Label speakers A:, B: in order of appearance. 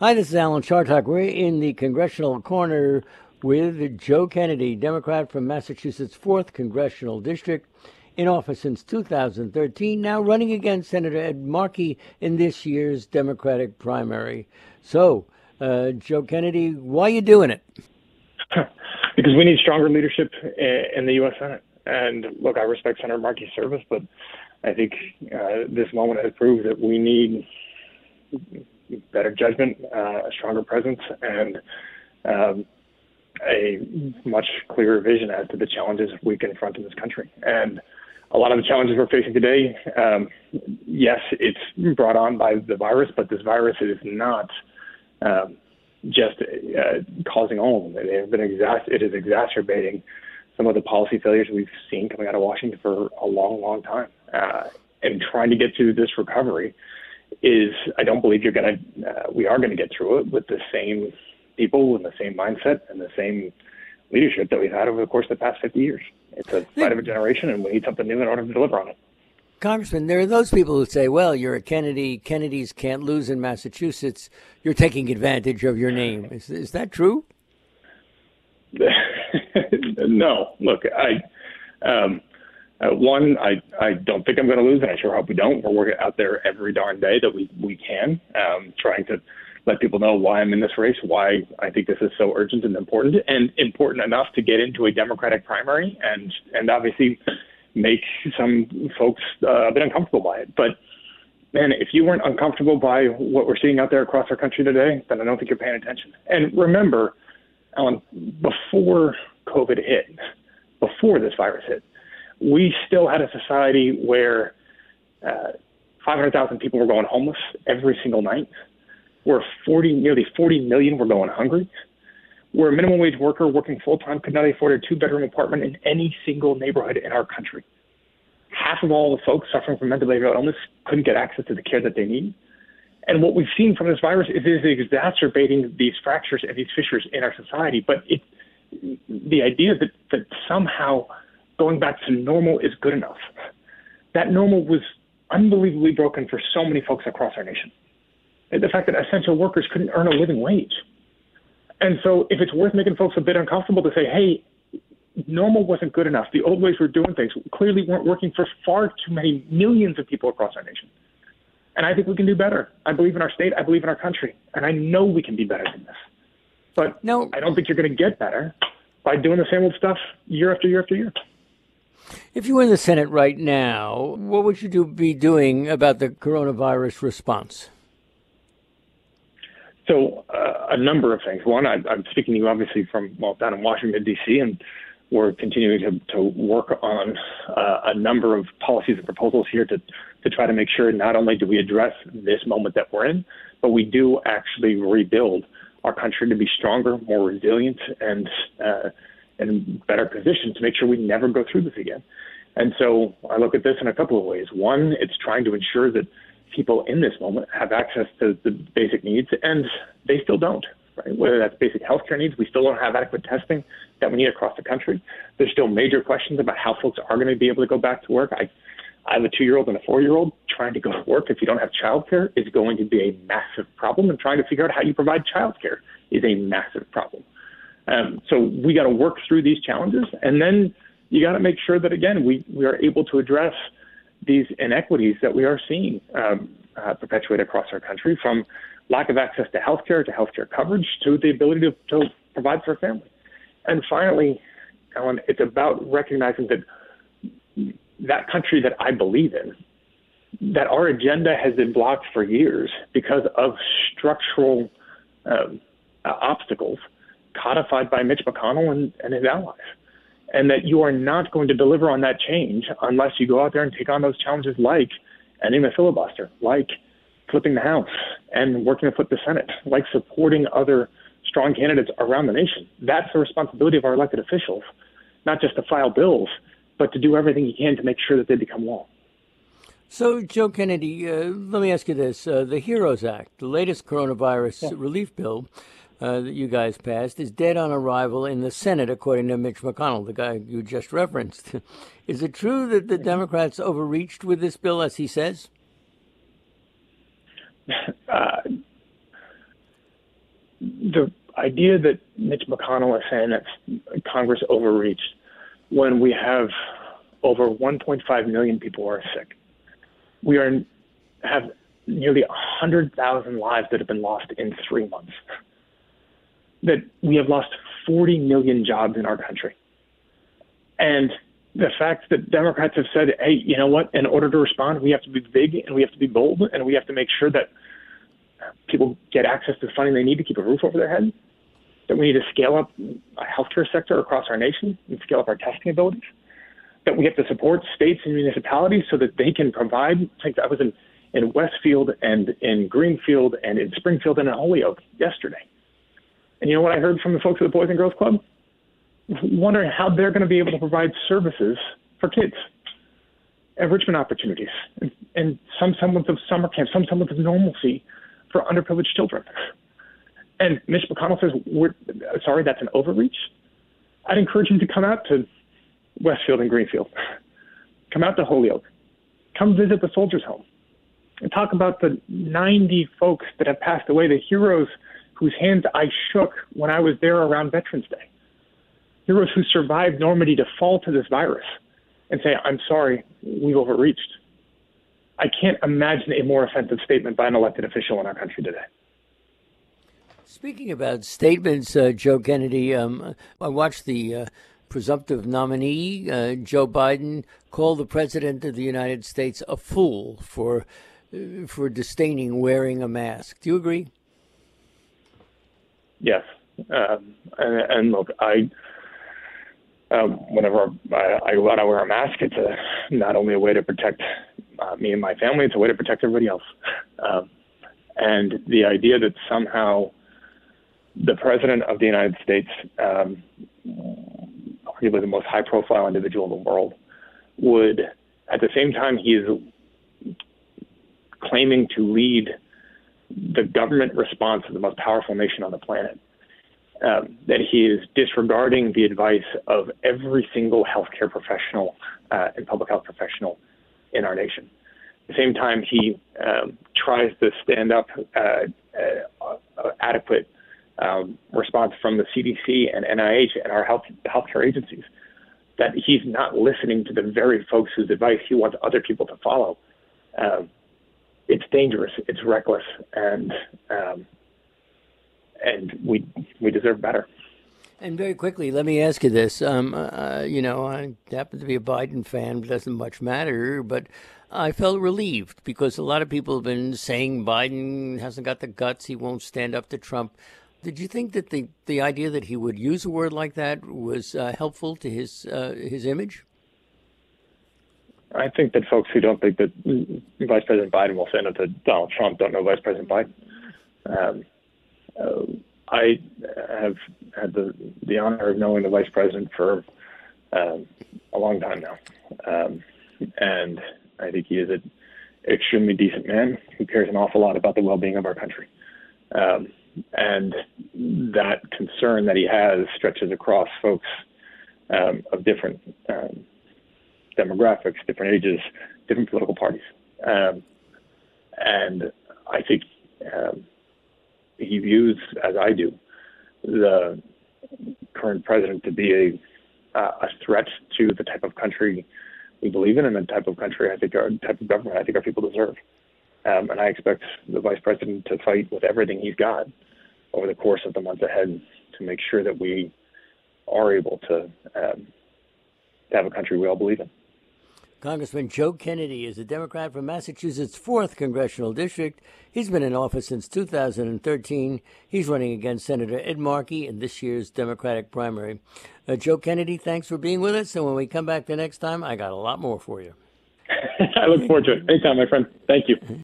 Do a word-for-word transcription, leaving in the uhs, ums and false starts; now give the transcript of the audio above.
A: Hi, this is Alan Chartock. We're in the Congressional Corner with Joe Kennedy, Democrat from Massachusetts' fourth Congressional District, in office since two thousand thirteen, now running against Senator Ed Markey in this year's Democratic primary. So, uh, Joe Kennedy, why are you doing it?
B: Because we need stronger leadership in the U S Senate. And look, I respect Senator Markey's service, but I think uh, this moment has proved that we need better judgment, uh, a stronger presence, and um, a much clearer vision as to the challenges we confront in this country. And a lot of the challenges we're facing today, um, yes, it's brought on by the virus, but this virus is not um, just uh, causing all of them. It has been exac- it is exacerbating some of the policy failures we've seen coming out of Washington for a long, long time. Uh, and trying to get through this recovery is, I don't believe you're going to, uh, we are going to get through it with the same people and the same mindset and the same leadership that we've had over the course of the past fifty years. It's a fight of a generation, and we need something new in order to deliver on it.
A: Congressman, there are those people who say, well, you're a Kennedy. Kennedys can't lose in Massachusetts. You're taking advantage of your name. Is, is that true?
B: No. Look, I, um, uh, one, I, I don't think I'm going to lose, and I sure hope we don't. We're working out there every darn day that we, we can, um, trying to let people know why I'm in this race, why I think this is so urgent and important, and important enough to get into a Democratic primary, and, and obviously make some folks uh, a bit uncomfortable by it. But, man, if you weren't uncomfortable by what we're seeing out there across our country today, then I don't think you're paying attention. And remember, Alan, before COVID hit, before this virus hit, we still had a society where uh, five hundred thousand people were going homeless every single night, where forty, nearly forty million were going hungry, where a minimum wage worker working full-time could not afford a two-bedroom apartment in any single neighborhood in our country. Half of all the folks suffering from mental behavioral illness couldn't get access to the care that they need. And what we've seen from this virus is it is exacerbating these fractures and these fissures in our society. But it, the idea that, that somehow going back to normal is good enough, that normal was unbelievably broken for so many folks across our nation. And the fact that essential workers couldn't earn a living wage. And so if it's worth making folks a bit uncomfortable to say, hey, normal wasn't good enough, the old ways we're doing things clearly weren't working for far too many millions of people across our nation. And I think we can do better. I believe in our state. I believe in our country. And I know we can be better than this. But no, I don't think you're going to get better by doing the same old stuff year after year after year.
A: If you were in the Senate right now, what would you do, be doing about the coronavirus response?
B: So uh, a number of things. One, I, I'm speaking to you obviously from, well, down in Washington, D C, and we're continuing to, to work on uh, a number of policies and proposals here to, to try to make sure not only do we address this moment that we're in, but we do actually rebuild our country to be stronger, more resilient, and uh, and better positioned to make sure we never go through this again. And so I look at this in a couple of ways. One, it's trying to ensure that people in this moment have access to the basic needs, and they still don't. Right? Whether that's basic healthcare needs, we still don't have adequate testing that we need across the country. There's still major questions about how folks are going to be able to go back to work. I, I have a two-year-old and a four-year-old. Trying to go to work if you don't have childcare is going to be a massive problem, and trying to figure out how you provide childcare is a massive problem. Um, so we got to work through these challenges, and then you got to make sure that, again, we, we are able to address these inequities that we are seeing um, uh, perpetuate across our country, from lack of access to healthcare, to healthcare coverage, to the ability to, to provide for a family. And finally, Ellen, it's about recognizing that that country that I believe in, that our agenda has been blocked for years because of structural um, uh, obstacles codified by Mitch McConnell and, and his allies. And that you are not going to deliver on that change unless you go out there and take on those challenges like ending the filibuster, like flipping the House and working to flip the Senate, like supporting other strong candidates around the nation. That's the responsibility of our elected officials, not just to file bills, but to do everything you can to make sure that they become law.
A: So, Joe Kennedy, uh, let me ask you this. Uh, the HEROES Act, the latest coronavirus yeah. relief bill uh, that you guys passed, is dead on arrival in the Senate, according to Mitch McConnell, the guy you just referenced. Is it true that the Democrats overreached with this bill, as he says?
B: Uh, the idea that Mitch McConnell is saying that Congress overreached when we have over one point five million people who are sick. We are have nearly one hundred thousand lives that have been lost in three months. That we have lost forty million jobs in our country. And the fact that Democrats have said, hey, you know what, in order to respond, we have to be big and we have to be bold and we have to make sure that people get access to the funding they need to keep a roof over their head, that we need to scale up a healthcare sector across our nation and scale up our testing abilities, that we have to support states and municipalities so that they can provide. Like I was in, in Westfield and in Greenfield and in Springfield and in Holyoke yesterday. And you know what I heard from the folks at the Boys and Girls Club? Wondering how they're going to be able to provide services for kids, enrichment opportunities, and, and some semblance of summer camp, some semblance of normalcy for underprivileged children. And Mitch McConnell says, we're sorry, that's an overreach. I'd encourage him to come out to Westfield and Greenfield, come out to Holyoke, come visit the Soldiers Home, and talk about the ninety folks that have passed away, the heroes whose hands I shook when I was there around Veterans Day. Heroes who survived Normandy to fall to this virus and say, I'm sorry, we've overreached. I can't imagine a more offensive statement by an elected official in our country today.
A: Speaking about statements, uh, Joe Kennedy, um, I watched the uh, presumptive nominee, uh, Joe Biden, call the president of the United States a fool for, uh, for disdaining wearing a mask. Do you agree?
B: Yes. Um, and, and look, I... Um, whenever I, I go out, I wear a mask. It's a, not only a way to protect uh, me and my family, it's a way to protect everybody else. Um, and the idea that somehow the president of the United States, um, arguably the most high-profile individual in the world, would, at the same time he is claiming to lead the government response of the most powerful nation on the planet, Um, that he is disregarding the advice of every single healthcare professional uh, and public health professional in our nation. At the same time, he um, tries to stand up uh, uh, uh, adequate um, response from the C D C and N I H and our health healthcare agencies, that he's not listening to the very folks whose advice he wants other people to follow. Um, it's dangerous, it's reckless, and um, and we we deserve better.
A: And very quickly, let me ask you this. Um, uh, you know, I happen to be a Biden fan, but it doesn't much matter. But I felt relieved because a lot of people have been saying Biden hasn't got the guts. He won't stand up to Trump. Did you think that the, the idea that he would use a word like that was uh, helpful to his uh, his image?
B: I think that folks who don't think that Vice President Biden will stand up to Donald Trump don't know Vice President Biden. Um, Uh, I have had the, the honor of knowing the vice president for um, a long time now. Um, and I think he is an extremely decent man who cares an awful lot about the well-being of our country. Um, and that concern that he has stretches across folks um, of different um, demographics, different ages, different political parties. Um, and I think um, he views, as I do, the current president to be a uh, a threat to the type of country we believe in and the type of country I think our type of government I think our people deserve. Um, and I expect the vice president to fight with everything he's got over the course of the months ahead to make sure that we are able to, um, to have a country we all believe in.
A: Congressman Joe Kennedy is a Democrat from Massachusetts' fourth Congressional District. He's been in office since two thousand thirteen. He's running against Senator Ed Markey in this year's Democratic primary. Uh, Joe Kennedy, thanks for being with us. And when we come back the next time, I got a lot more for you.
B: I look forward to it. Anytime, my friend. Thank you.